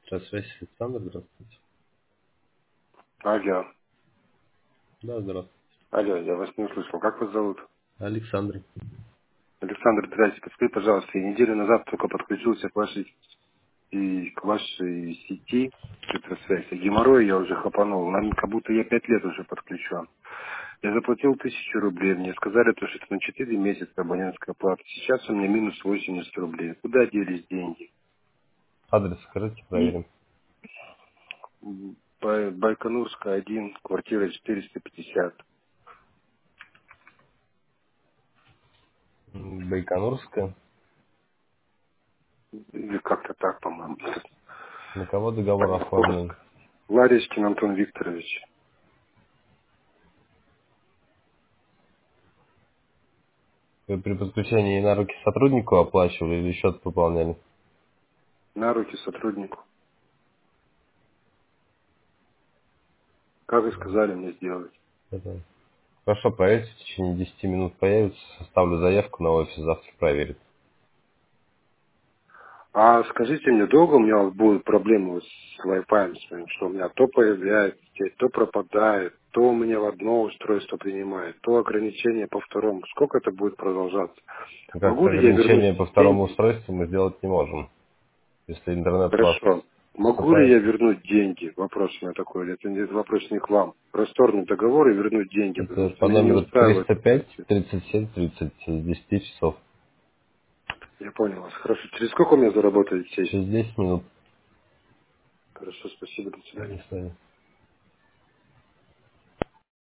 Связь Александр, здравствуйте. Алло, Да, здравствуйте. алло, я вас не услышал. Как вас зовут? Александр. Александр, здрасте. Подскажите, пожалуйста, я неделю назад только подключился к вашей сети цифросвязи. Геморрой я уже хапанул. Как будто я 5 лет уже подключен. Я заплатил 1000 рублей. Мне сказали, что это на 4 месяца абонентская плата. Сейчас у меня минус 80 рублей. Куда делись деньги? Адрес скажите, И проверим. Байконурская, 1, квартира 450. Байконурская. Или как-то так, по-моему. На кого договор оформлен? Орск. Ларискин Антон Викторович. Вы при подключении на руки сотруднику оплачивали или счет пополняли? На руки сотруднику. Как вы сказали мне сделать? Это- Хорошо, проверьте, в течение 10 минут появится. Составлю заявку на офис, завтра проверит. А скажите мне, долго у меня будут проблемы вот с Wi-Fi своим, что у меня то появляется, то пропадает, то у меня в одно устройство принимает, то ограничение по второму. Сколько это будет продолжаться? Никак Могу ли я вернуть ограничения по второму деньги? устройству мы сделать не можем. Если интернет у вас Хорошо. Могу ли поступает, я вернуть деньги? Вопрос у меня такой. Это вопрос не к вам. Расторгнуть договор и вернуть деньги, это потому по что меня не номеру устраивает. 305 37 30 с 10 часов. Я понял вас. Хорошо. Через сколько у меня заработает сеть? Через 10 минут. Хорошо, спасибо, до свидания. До свидания.